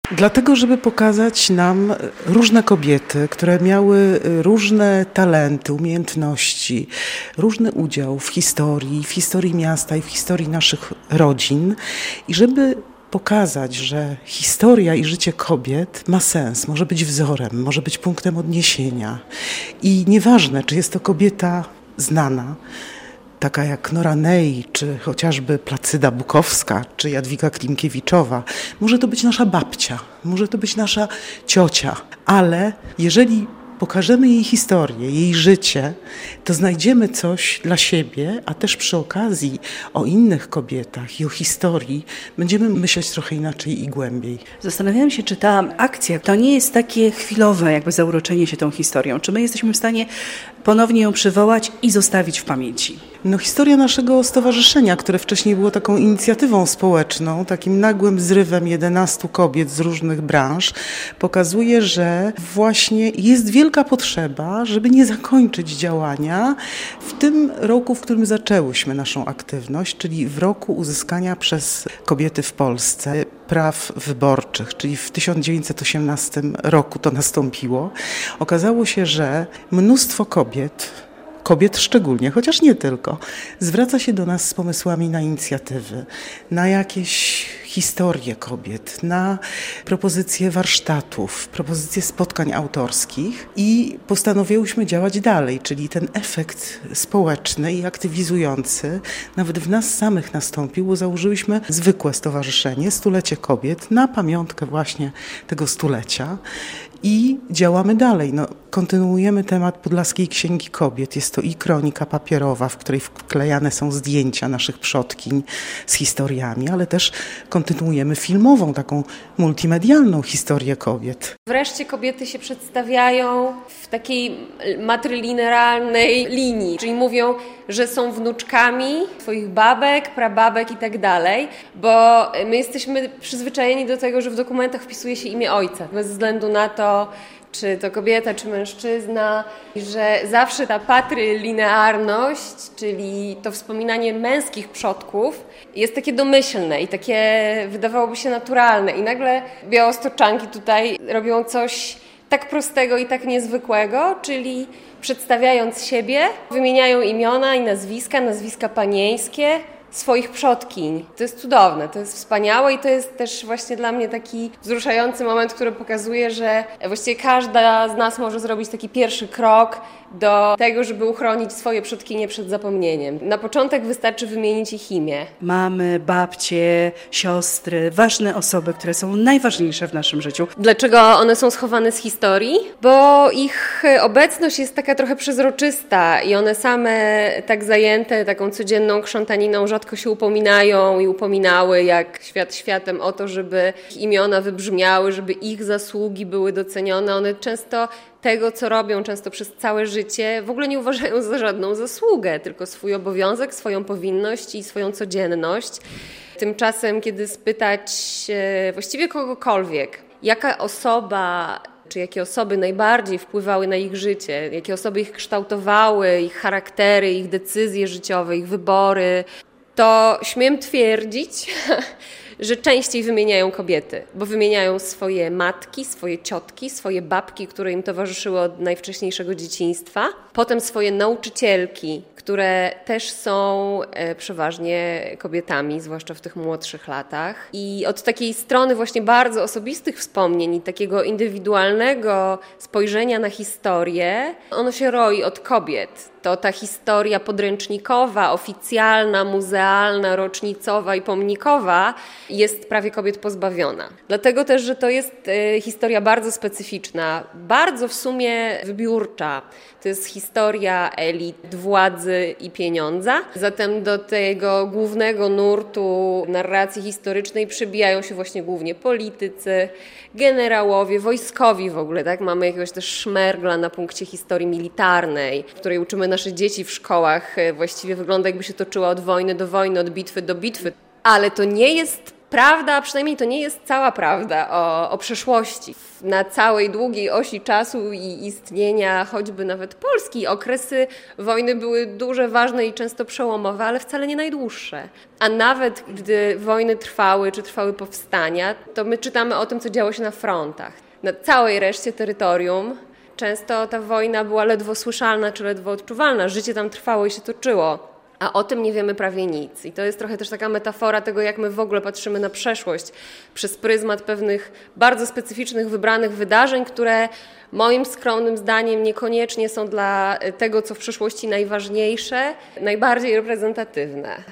Dlatego, żeby pokazać nam różne kobiety, które miały różne talenty, umiejętności, różny udział w historii miasta i w historii naszych rodzin i żeby pokazać, że historia i życie kobiet ma sens, może być wzorem, może być punktem odniesienia. I nieważne, czy jest to kobieta znana, taka jak Nora Ney, czy chociażby Placyda Bukowska, czy Jadwiga Klimkiewiczowa. Może to być nasza babcia, może to być nasza ciocia, ale jeżeli pokażemy jej historię, jej życie, to znajdziemy coś dla siebie, a też przy okazji o innych kobietach i o historii będziemy myśleć trochę inaczej i głębiej. Zastanawiam się, czy ta akcja to nie jest takie chwilowe jakby zauroczenie się tą historią. Czy my jesteśmy w stanie ponownie ją przywołać i zostawić w pamięci? Historia naszego stowarzyszenia, które wcześniej było taką inicjatywą społeczną, takim nagłym zrywem 11 kobiet z różnych branż, pokazuje, że właśnie jest wielka potrzeba, żeby nie zakończyć działania w tym roku, w którym zaczęłyśmy naszą aktywność, czyli w roku uzyskania przez kobiety w Polsce praw wyborczych, czyli w 1918 roku to nastąpiło. Okazało się, że mnóstwo kobiet szczególnie, chociaż nie tylko, zwraca się do nas z pomysłami na inicjatywy, na jakieś historie kobiet, na propozycje warsztatów, propozycje spotkań autorskich i postanowiłyśmy działać dalej, czyli ten efekt społeczny i aktywizujący nawet w nas samych nastąpił, bo założyłyśmy zwykłe stowarzyszenie Stulecie Kobiet na pamiątkę właśnie tego stulecia. I działamy dalej. Kontynuujemy temat Podlaskiej Księgi Kobiet. Jest to i kronika papierowa, w której wklejane są zdjęcia naszych przodkiń z historiami, ale też kontynuujemy filmową, taką multimedialną historię kobiet. Wreszcie kobiety się przedstawiają w takiej matrylinearnej linii, czyli mówią, że są wnuczkami swoich babek, prababek i tak dalej, bo my jesteśmy przyzwyczajeni do tego, że w dokumentach wpisuje się imię ojca, bez względu na to, czy to kobieta, czy mężczyzna, że zawsze ta patrylinearność, czyli to wspominanie męskich przodków jest takie domyślne i takie wydawałoby się naturalne i nagle białostoczanki tutaj robią coś tak prostego i tak niezwykłego, czyli przedstawiając siebie, wymieniają imiona i nazwiska panieńskie swoich przodkiń. To jest cudowne, to jest wspaniałe i to jest też właśnie dla mnie taki wzruszający moment, który pokazuje, że właściwie każda z nas może zrobić taki pierwszy krok do tego, żeby uchronić swoje przodkinie przed zapomnieniem. Na początek wystarczy wymienić ich imię. Mamy, babcie, siostry, ważne osoby, które są najważniejsze w naszym życiu. Dlaczego one są schowane z historii? Bo ich obecność jest taka trochę przezroczysta i one same tak zajęte taką codzienną krzątaniną rzadko się upominają i upominały jak świat światem o to, żeby ich imiona wybrzmiały, żeby ich zasługi były docenione. One często tego, co robią, często przez całe życie, w ogóle nie uważają za żadną zasługę, tylko swój obowiązek, swoją powinność i swoją codzienność. Tymczasem, kiedy spytać właściwie kogokolwiek, jaka osoba czy jakie osoby najbardziej wpływały na ich życie, jakie osoby ich kształtowały, ich charaktery, ich decyzje życiowe, ich wybory, to śmiem twierdzić, że częściej wymieniają kobiety, bo wymieniają swoje matki, swoje ciotki, swoje babki, które im towarzyszyły od najwcześniejszego dzieciństwa, potem swoje nauczycielki, które też są przeważnie kobietami, zwłaszcza w tych młodszych latach. I od takiej strony właśnie bardzo osobistych wspomnień i takiego indywidualnego spojrzenia na historię, ono się roi od kobiet. To ta historia podręcznikowa, oficjalna, muzealna, rocznicowa i pomnikowa jest prawie kobiet pozbawiona. Dlatego też, że to jest historia bardzo specyficzna, bardzo w sumie wybiórcza. To jest historia elit, władzy i pieniądza. Zatem do tego głównego nurtu narracji historycznej przybijają się właśnie głównie politycy, generałowie, wojskowi w ogóle. Tak? Mamy jakiegoś też szmergla na punkcie historii militarnej, w której uczymy nasze dzieci w szkołach. Właściwie wygląda, jakby się toczyła od wojny do wojny, od bitwy do bitwy. Ale to nie jest prawda, a przynajmniej to nie jest cała prawda o przeszłości. Na całej długiej osi czasu i istnienia choćby nawet Polski okresy wojny były duże, ważne i często przełomowe, ale wcale nie najdłuższe. A nawet gdy wojny trwały, czy trwały powstania, to my czytamy o tym, co działo się na frontach. Na całej reszcie terytorium często ta wojna była ledwo słyszalna, czy ledwo odczuwalna. Życie tam trwało i się toczyło. A o tym nie wiemy prawie nic. I to jest trochę też taka metafora tego, jak my w ogóle patrzymy na przeszłość przez pryzmat pewnych bardzo specyficznych, wybranych wydarzeń, które moim skromnym zdaniem niekoniecznie są dla tego, co w przeszłości najważniejsze, najbardziej reprezentatywne.